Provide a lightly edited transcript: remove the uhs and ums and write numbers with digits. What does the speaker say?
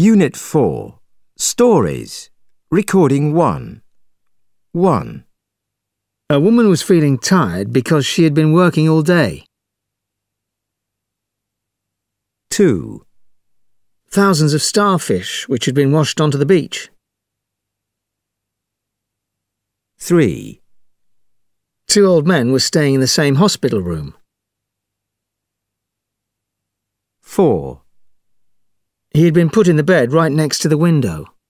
Unit 4. Stories. Recording 1. 1. A woman was feeling tired because she had been working all day. 2. Thousands of starfish which had been washed onto the beach. 3. Two old men were staying in the same hospital room. 4. He had been put in the bed right next to the window.